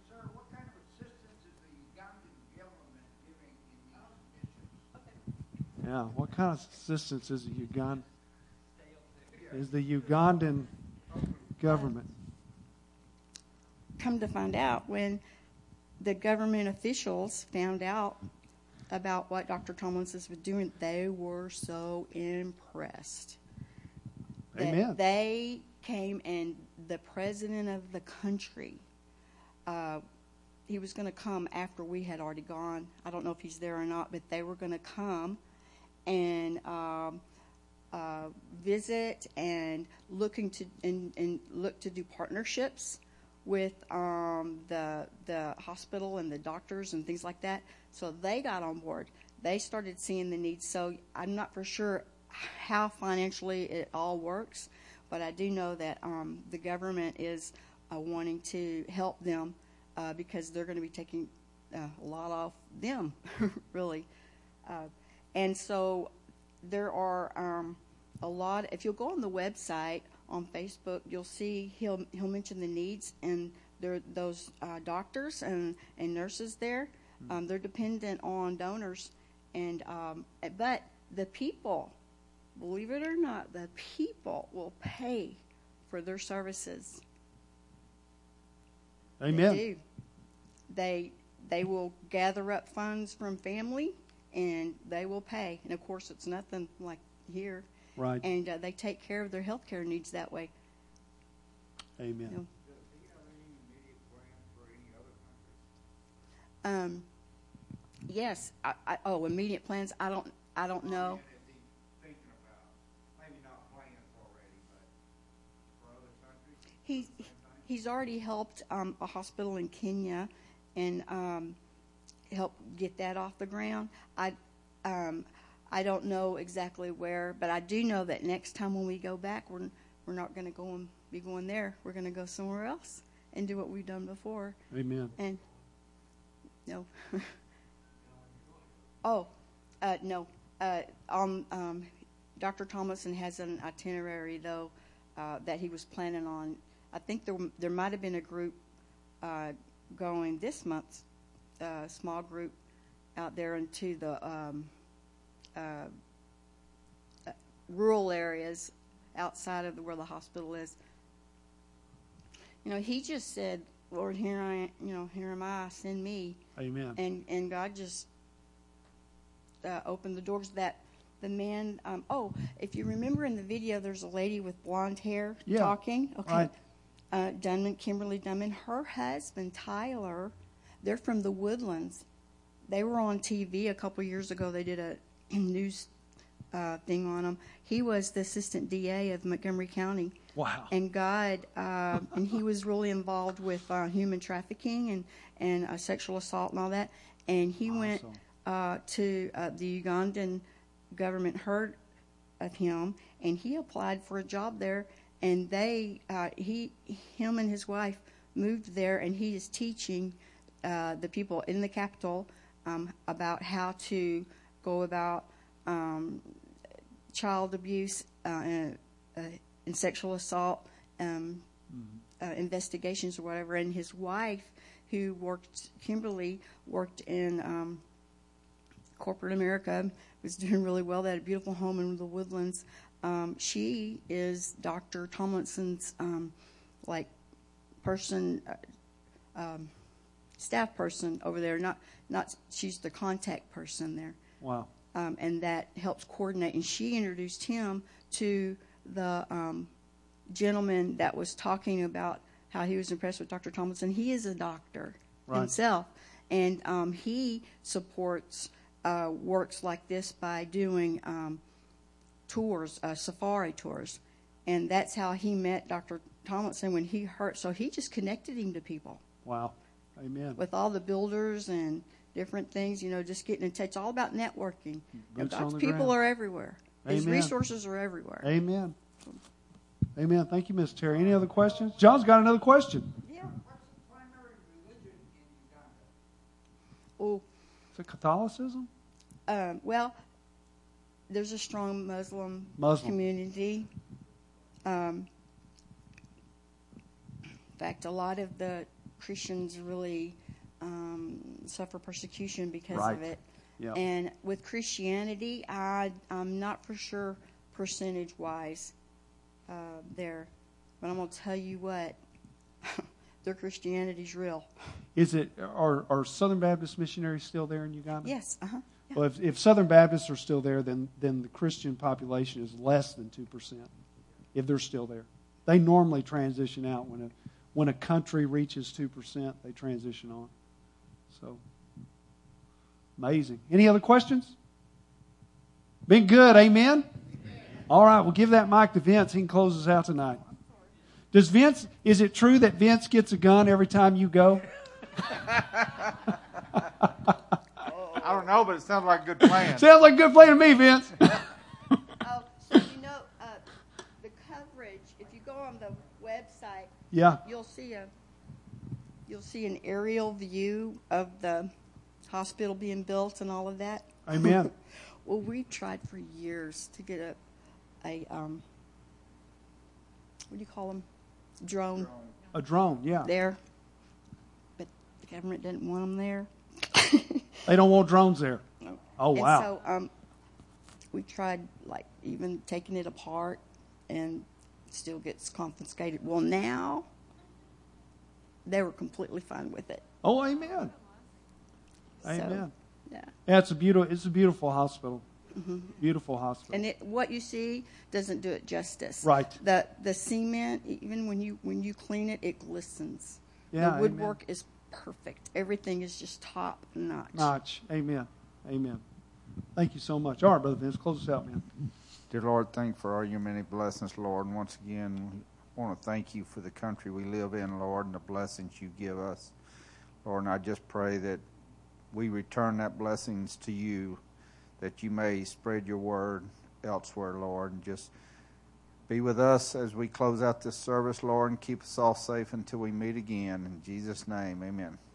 Yeah. What kind of assistance is the Ugandan? Is the Ugandan government? Come to find out, when the government officials found out about what Doctor Tomlinson was doing, they were so impressed. That Amen. They came, and the president of the country, uh, he was going to come after we had already gone. I don't know if he's there or not, but they were going to come and um, uh, visit and looking to and, and look to do partnerships with um, the the hospital and the doctors and things like that. So they got on board. They started seeing the needs. So I'm not for sure how financially it all works, but I do know that um, the government is uh, wanting to help them uh, because they're going to be taking uh, a lot off them, really. Uh, and so there are um, a lot. If you'll go on the website on Facebook, you'll see he'll he'll mention the needs, and there those uh, doctors and, and nurses there. Um, they're dependent on donors, and um, but the people, believe it or not, the people will pay for their services. Amen. They do. They they will gather up funds from family, and they will pay. And of course, it's nothing like here. Right. And uh, they take care of their health care needs that way. Amen. You know. Um, yes. I, I, oh, immediate plans. I don't. I don't know. He he's already helped um, a hospital in Kenya, and um, helped get that off the ground. I um, I don't know exactly where, but I do know that next time when we go back, we're we're not going to go and be going there. We're going to go somewhere else and do what we've done before. Amen. And no. oh, uh, no. Uh, um, um, Doctor Tomlinson has an itinerary though uh, that he was planning on. I think there there might have been a group uh, going this month, a uh, small group out there into the um, uh, uh, rural areas outside of the, where the hospital is. You know, he just said, "Lord, here I am. You know, here am I. Send me." Amen. And and God just uh, opened the doors. That the man. Um, oh, if you remember in the video, there's a lady with blonde hair Yeah. talking. Okay. Right. Uh, Dunman, Kimberly Dunman, her husband Tyler, they're from the Woodlands. They were on T V a couple years ago. They did a news uh, thing on him. He was the assistant D A of Montgomery County. Wow. And God, uh, and he was really involved with uh, human trafficking and, and uh, sexual assault and all that. And he awesome. went uh, to uh, the Ugandan government, heard of him, and he applied for a job there. And they, uh, he, him and his wife moved there, and he is teaching uh, the people in the capital um, about how to go about um, child abuse uh, and, uh, and sexual assault um, mm-hmm. uh, investigations or whatever. And his wife, who worked, Kimberly, worked in um, corporate America, was doing really well. They had a beautiful home in the Woodlands. Um, she is Doctor Tomlinson's um, like person, uh, um, staff person over there. Not, not she's the contact person there. Wow. Um, and that helps coordinate. And she introduced him to the um, gentleman that was talking about how he was impressed with Doctor Tomlinson. He is a doctor right. himself, and um, he supports uh, works like this by doing um, tours, uh, safari tours, and that's how he met Doctor Tomlinson when he heard. So he just connected him to people. Wow, amen. With all the builders and different things, you know, just getting in touch. It's all about networking. Boots God's on the people ground. are everywhere. His Amen. resources are everywhere. Amen. Amen. Thank you, Miss Terry. Any other questions? John's got another question. Yeah. Oh, is it Catholicism? Um, well, there's a strong Muslim, Muslim. community. Um, in fact, a lot of the Christians really um, suffer persecution because right. of it. Yep. And with Christianity, I, I'm not for sure percentage-wise uh, there, but I'm going to tell you what, their Christianity's real. Is it? Are, are Southern Baptist missionaries still there in Uganda? Yes. Uh-huh. Yeah. Well, if, if Southern Baptists are still there, then then the Christian population is less than two percent. If they're still there, they normally transition out when a when a country reaches two percent. They transition on. So amazing. Any other questions? Been good, amen. All right, we'll give that mic to Vince. He can close us out tonight. Does Vince? Is it true that Vince gets a gun every time you go? I don't know, but it sounds like a good plan. Sounds like a good plan to me, Vince. Oh, so you know, uh, the coverage, if you go on the website, yeah. you'll see a you'll see an aerial view of the hospital being built and all of that. Amen. Well, we've tried for years to get a a um what do you call them? Drone. A drone, yeah. There. But the government didn't want them there. They don't want drones there. No. Oh, and wow. So um, we tried, like, even taking it apart and still gets confiscated. Well, now they were completely fine with it. Oh, amen. So, amen. Yeah. Yeah, it's a beautiful. It's a beautiful hospital. Mm-hmm. Beautiful hospital. And it, what you see doesn't do it justice. Right. The the cement, even when you when you clean it, it glistens. Yeah, the woodwork amen. is perfect. Everything is just top notch. Notch. Amen. Amen. Thank you so much. All right, Brother Vince, close us out, man. Dear Lord, thank you for all your many blessings, Lord. And once again, we want to thank you for the country we live in, Lord, and the blessings you give us. Lord, and I just pray that we return that blessings to you, that you may spread your word elsewhere, Lord, and just be with us as we close out this service, Lord, and keep us all safe until we meet again. In Jesus' name, amen.